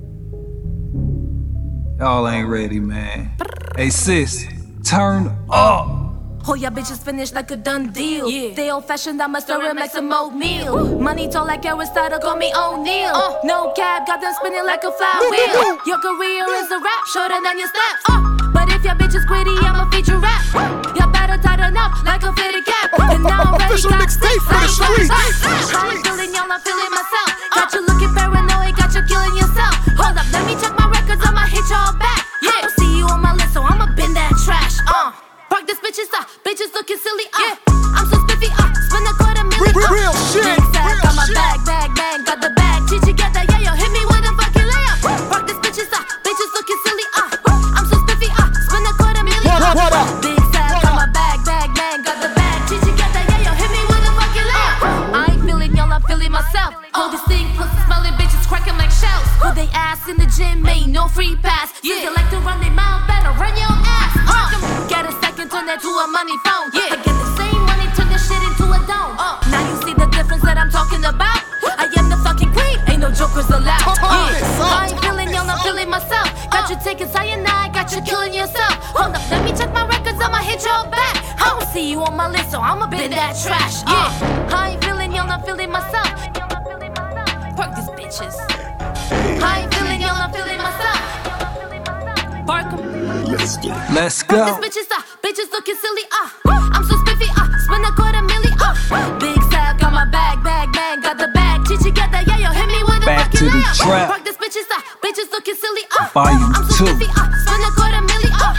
Y'all ain't ready, man. Hey sis, turn up. Oh, y'all bitches finished like a done deal. Yeah. They old fashioned, I'ma stir it, make some oatmeal. Money tall like Aristotle, call me O'Neal. Uh. No cab, got them spinning like a flywheel. Your career is a rap, shorter than your steps. Uh. But if your bitch is greedy, I'ma feed you rap. Y'all better tighten up like a fitted cap. And now I'm ready, got six, I ain't got six. I ain't feeling y'all, I'm feeling myself. Got you looking paranoid, got you killing yourself. Hold up, let me check my records, I'ma hit y'all back. Yeah. I don't see you on my list, so I'ma bend that trash. Uh. Park this bitches up, bitches looking silly. Uh. Yeah. I'm so spiffy, uh. Spend a quarter million. Uh. Real shit. Big fat, got my shit. bag, bag, bag, got the bag. Chichi got that, yeah, yo, hit me with a fucking layup. Park this bitches up, bitches looking silly. Uh. I'm so spiffy, uh. Spend a quarter million. What up, what up? Big fat, got my bag, bag, bag, got the bag. Chichi got that, yeah, yo, hit me with a fucking layup. I ain't feeling y'all, I'm feeling myself. Hold this thing, pussy smelling bitches cracking like shells. Put they ass in the gym, ain't no free pass. Yeah, you like to run they mouth, better run your ass. Uh. Get a second, turn that to a money phone. Yeah, get the same money, turn this shit into a dome. Uh. Now you see the difference that I'm talking about. I am the fucking queen, ain't no jokers allowed. Yeah, I ain't feeling y'all, I'm feeling myself. Got you taking cyanide, got you killing yourself. Hold up, let me check my records, I'ma hit y'all back. I don't see you on my list, so I'ma bend that trash. Yeah, I ain't feeling y'all, I'm feeling myself. Park these bitches. I ain't feeling y'all, I'm feeling myself. Park 'em. Let's go. Let's Park go. these bitches up, bitches looking silly. Uh, I'm so spiffy. Uh, spend a quarter million. Uh, big fat, got my bag, bag, bag, got the bag. Chichi got that, yeah, yo, hit me with a Back fucking to the layup. trap. Park these bitches up, bitches looking silly. Uh, Volume I'm so two. spiffy. Uh, spend a quarter million. Uh.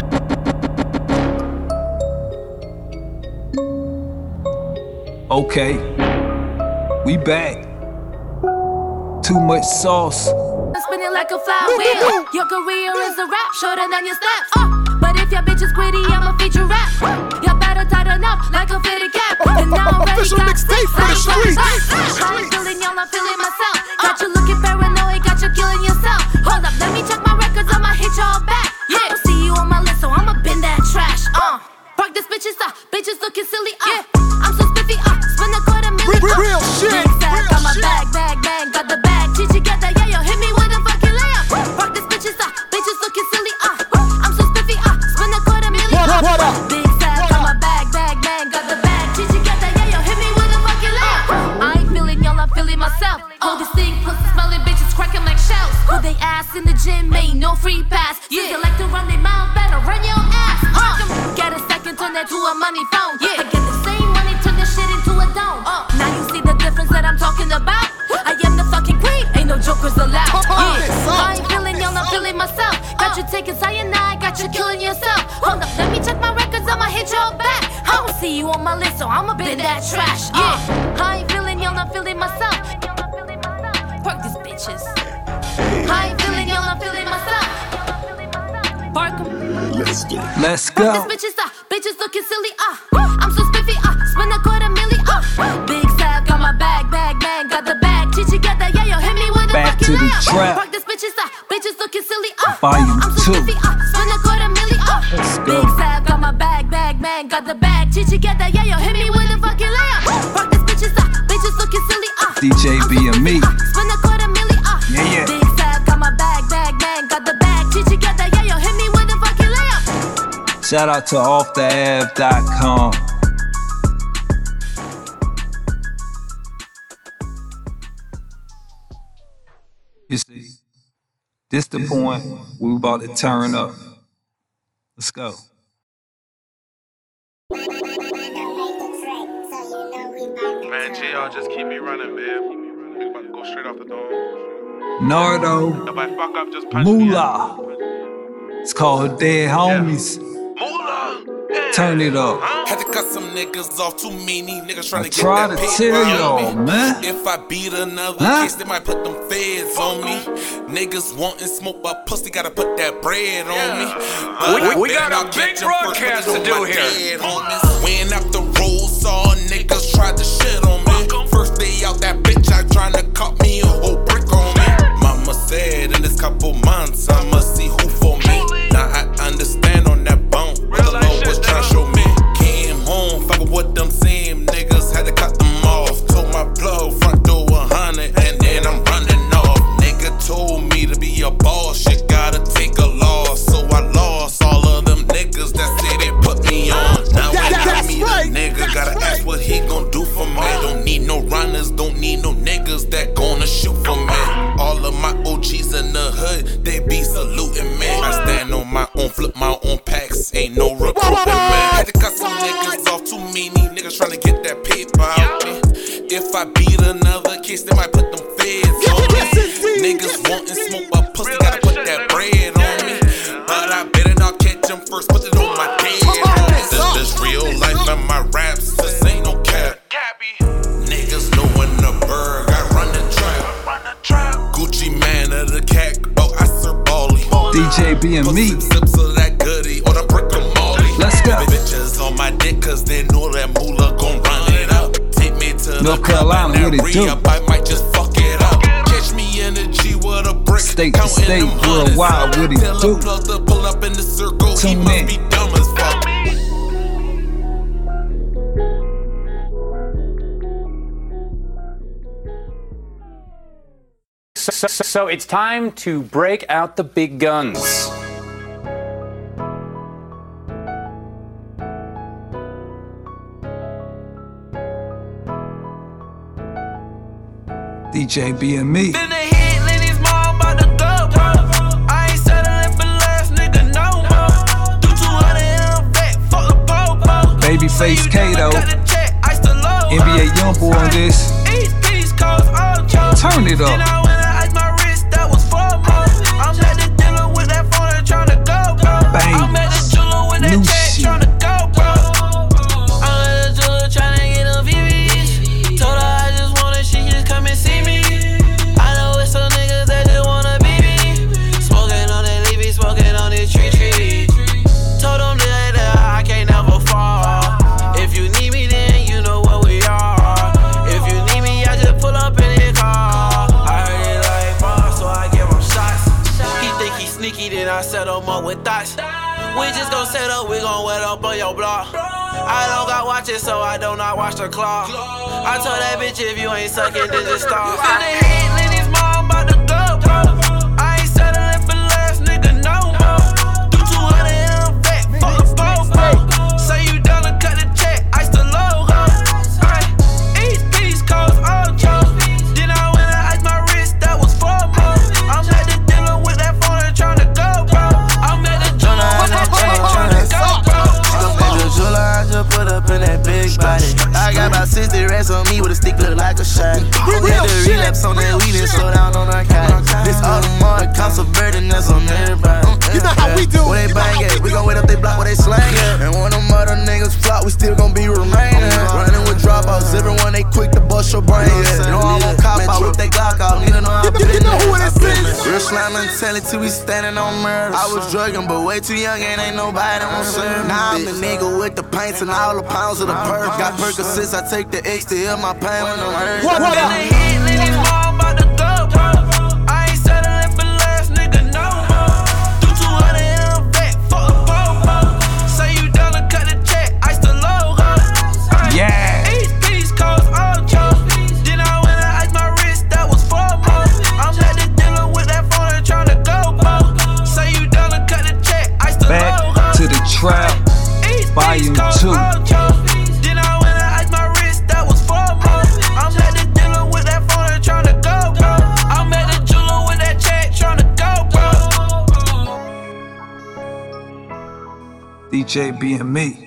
Okay, we back. Too much sauce. Spinning like a flywheel. Your career is a rap, shorter than your steps. Uh, but if your bitch is greedy, I'ma feed you rap. You better tighten up like a fitted cap. And now I'm ready, Official got mixtape six, for I the ain't got streets. six. I ain't feeling y'all, I'm feeling myself. Got you looking paranoid, got you killing yourself. Hold up, let me check my records, I'ma hit y'all back. Yeah, I don't see you on my list, so I'ma bend that trash. Uh, park this bitches up, bitches looking silly. Uh, yeah, I'm so spiffy. Uh, spend a quarter million. Real, real shit. Big fat, Real got my shit. bag, bag, bag, got the bag. Chichi got that, yeah, yo, hit me with a fucking layup. Park this bitches up, bitches looking silly. Uh, I'm so spiffy. Uh, spend a quarter million. What up, what up? Big fat, got my bag, bag, bag, got the bag. Chichi got that, yeah, yo, hit me with a fucking layup. I ain't feeling y'all, I'm feeling myself. Hold this thing, pussy smelling bitches cracking like shells. Put they ass in the gym, ain't no free pass. Yeah, you like to run they mouth, better run your ass. Uh, get a second, turn that to a money phone. Yeah, get the same money, turn this shit into a dome. Uh, now you see the difference that I'm talking about. I am the fucking queen, ain't no jokers allowed. Yeah, I ain't feeling y'all, I'm feeling myself. Got you taking cyanide, got you killing yourself. Hold up, let me check my records, I'ma hit y'all back. I don't see you on my list, so I'ma bend that trash. Yeah, I ain't feeling y'all, I'm feeling myself. Park these bitches. I ain't feeling y'all, I'm feeling myself. Park 'em. Let's go. Let's Park go. these bitches up, bitches looking silly. Uh, I'm so spiffy. Uh, spend a quarter million. Uh, big fat, got my bag, bag, bag, got the bag. Chichi got that, yeah, yo, hit me with a Back fucking to the layup. trap. Park these bitches up, bitches looking silly. Uh, Volume I'm so two. spiffy. Uh, spend a quarter million. Uh, Let's go. big fat, got my bag, bag, bag, got the bag. Chichi got that, yeah, yo, hit me with a fucking layup. Park these bitches up, bitches looking silly. Uh, D J B and me. spend a quarter million. Uh, Yeah, yeah. big fat, got my bag. Shout out to off the av dot com. You see, this the point we about to turn up. Let's go. Man, G, y'all just keep me running, man. We about to go straight off the dome. Nardo, If I fuck up, just punch me Moolah. It's called Dead Homies. Turn it up. Had to cut some niggas off, too many niggas trying I to get try that to paper tell on y'all, me. man. If I beat another Huh? case, they might put them feds on me. Niggas wanting smoke, but pussy gotta put that bread on me. But We- we I got bet a I'll big catch 'em first, broadcast put it to on do my here. dead homies. When out the road, saw niggas tried to shit on me. First day out that bitch, I tryna cop me a whole brick on me. Mama said in this couple months, I'ma see who for me. Now I understand on that bone, what the Lord was tryna show me. Came home, fucking with them same niggas, had to cut them off. Told my plug, front door one hundred, and then I'm running off. Nigga told me to be a boss, shit gotta take a loss. So I lost all of them niggas that say they put me on. Now when I meet a nigga, gotta ask what he gon' do for me. Don't need no runners, don't need no niggas that gonna shoot for me. All of my O Gs in the hood, they be saluting me. I stand on my own, flip my own packs, ain't no recruiting man. Had to cut some niggas off, too many niggas tryna get that paper out me. If I beat another case, they might put them feds on me. Niggas wanting smoke, but pussy gotta put that bread on me. But I better not catch them first, put it on my dead homies. This, this real life and my raps, this ain't no cap. Niggas knowin' the bird, I run the trap. Gucci man of the cat, oh I serve Bally. D J B and me. Sips of that goodie, or the brick of Molly. Let's go. Bitches on my dick, cause they know that moolah gon' run it up. Take me to North the Carolina, club what and it that do? re-up, I might just fuck it up. Catch me in the G with a brick. State to counting state, them hundreds. worldwide, what it Tell do? a plug to pull up in the circle, he Tune must in. be dumb as fuck. So, so, so it's time to break out the big guns. D J B and me. Been a hit, Lenny's mom about to go, bro. I ain't settling for last, nigga, no more. Do two hundred in a vet, fuck the popo. Babyface Kato. N B A Youngboy on this. East, East Coast, all Joe. Turn it Then I up. went and iced my wrist, that was four more. I'm at the dealer with that phone and tryna go, bro. I'm at the jeweler with that New check shit. tryna go, bro. I'm at the jeweler tryna get them V Vs. Told her I just wanted, she just come and see me. I know it's some niggas that just wanna be me. Smoking on that leafy, smoking on this tree tree. Told them that, that I can't never fall. If you need me, then you know what we are. If you need me, I just pull up in his car. I heard it like boss, so I give him shots. He think he sneaky, then I set him up with thoughts. We just gon' set up, we gon' wet up on your block. I don't got watches, so I do not watch the clock. I told that bitch if you ain't sucking, then just stop. Finna hit Lenny's mom about to go, bro. I ain't settling for last, nigga, no more. Do two hundred in a vet, fuck the popo. Say you down to cut the check, ice the logo. Ay, East, East Coast, all Joe. Then I went and iced my wrist, that was four more. I'm at the dealer with that phone and tryna go, bro. I'm at the jeweler with that check tryna go, bro. At the jeweler, I just put up in that big body. I got about sixty racks on me with a stick look like a shot. Had to relapse on that weed and slow down on our cat. This Audemars counts a burden that's on everybody. You know how we do. When they bang it, we gon' wait up they block where they slang it. And when them other niggas flop, we still gon' be remaining. Running with dropouts, everyone they quick to bust your brain. You know I'm on cop out with they Glock out. Need to know how You know who this is. real slime mentality, we standing on murders. I was drugging, but way too young and ain't nobody on serve. Now I'm the nigga with the pints and all the pounds of the perk. Got Percocets, I take the X to heal my pain when I'm hurt. What, what up? Finna hit Lenny's mom about to go, bro. I ain't settling for last, nigga, no more. Do two hundred in a vet, fuck the popo. Say you down to cut the check, ice the logo. Ay, Yeah. East, East Coast, all Joe. Then I went and iced my wrist, that was four more. I'm at the dealer with that phone and tryna go, bro. Say you down to cut the check, ice the Back logo. to the trap. Volume two. Then I went and iced my wrist, that was four months. I'm at the dealer with that phone and tryna go, bro. I'm at the jeweler with that check tryna go, bro. D J B M E.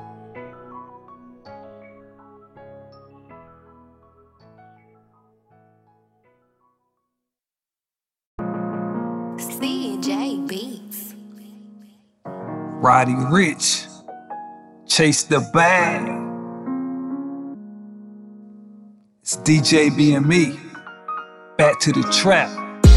C J Beats. Roddy Rich. Chase the bag. It's D J B M E. Back to the trap.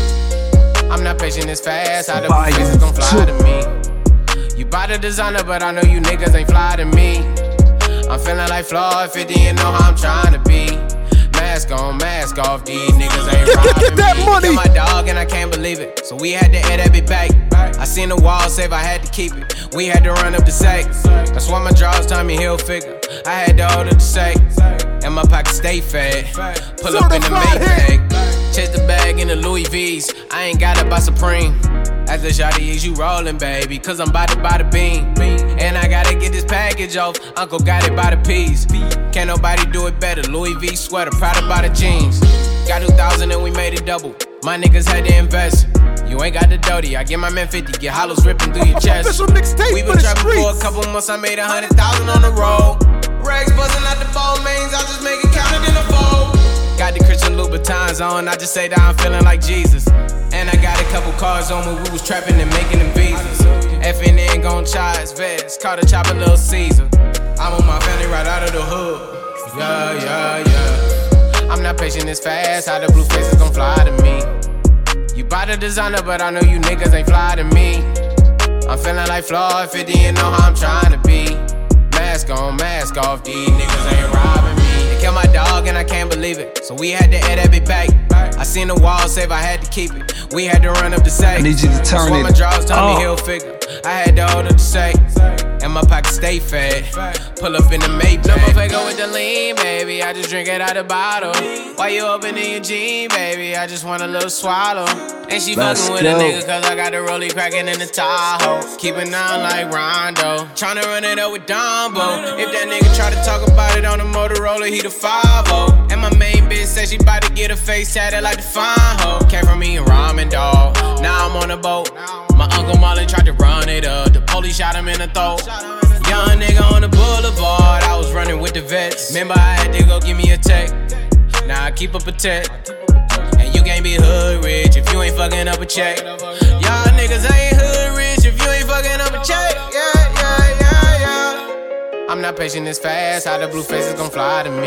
I'm not patient this fast, how the Volume faces gon' fly two. to me. You buy the designer, but I know you niggas ain't fly to me. I'm feeling like Floyd fifty and know how I'm trying to be. Mask on, mask off, these niggas ain't Get, get, robbing get that me. money. Kill my dog and I can't believe it, so we had to add that bit back. I seen the wall save, I had to keep it. We had to run up the sack. That's why my draws Tommy Hilfiger. I had to order the sack, and my pocket stay fat. Pull up in the Maybach, chase the bag in the Louis V's. I ain't got it by Supreme. As the shawty is you rollin', baby, cause I'm bout to buy the bean. And I gotta get this package off, Uncle got it by the piece. Can't nobody do it better, Louis V sweater, proud about the jeans. Got two thousand and we made it double, my niggas had to invest. You ain't got the doty, I get my man fifty, get hollows ripping through your chest. Official mixtape We for been the trapping for a streets. couple months, I made a hundred thousand on the road. Rags buzzing out the ball mains, I just make it count it in the fold. Got the Christian Louboutins on, I just say that I'm feeling like Jesus. And I got a couple cars on me, we was trapping and making them visas. F N N gon' charge vets, call the chopper Little Caesar. I'm on my family right out of the hood. Yeah, yeah, yeah. I'm not patient this fast, how the blue faces gon' fly to me. You buy the designer, but I know you niggas ain't fly to me. I'm feeling like Floyd fifty and know how I'm trying to be. Mask on, mask off, these niggas ain't robbing me. They kill my dog and I can't believe it, so we had to add that bit back. I seen the wall save, I had to keep it. We had to run up the sack. I need you to turn That's why it my draws Tommy up. Hilfiger. I had to order the sack, and my pocket stay fat. Pull up in the Maybach. Number faker with the lean, baby. I just drink it out the bottle. Why you opening your jean, baby? I just want a little swallow. And she Let's fucking with go. a nigga, cause I got the rollie cracking in the Tahoe. Keeping on like Rondo. Tryna run it up with Dumbo. If that nigga try to talk about it on the Motorola, he the five oh. And my main bitch said she bout to get a face tatted like the fine hoe. Came from me and ramen, dog. Now I'm on a boat. My Uncle Marlon tried to run it up. The police shot him in the throat. Young nigga on the boulevard, I was running with the vets. Remember I had to go give me a tech. Now I keep up a tech. And you can't be hood rich if you ain't fucking up a check. Y'all niggas ain't hood rich if you ain't fucking up a check. Yeah, yeah, yeah, yeah. I'm not patient this fast, how the blue faces gon' fly to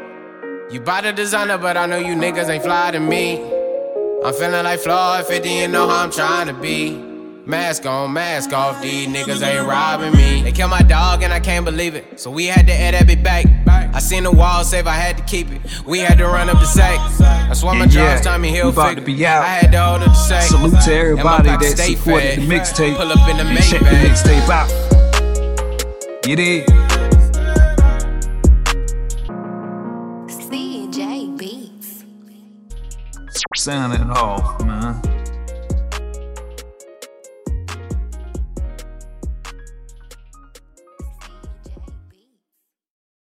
me. You buy the designer, but I know you niggas ain't fly to me. I'm feeling like Floyd fifty and know how I'm trying to be. Mask on, mask off, these niggas ain't robbing me. They kill my dog and I can't believe it, so we had to add that bit back. I seen the wall save, I had to keep it. We had to run up the sack. That's why my Yeah, draws Tommy we about to Hilfiger. be out. I had to order the sack. Salute to everybody And my that pocket stay supported the fat. mixtape. Pull up in the And check the Maybach. mixtape out. You did. C J Beats. Sounding off, man.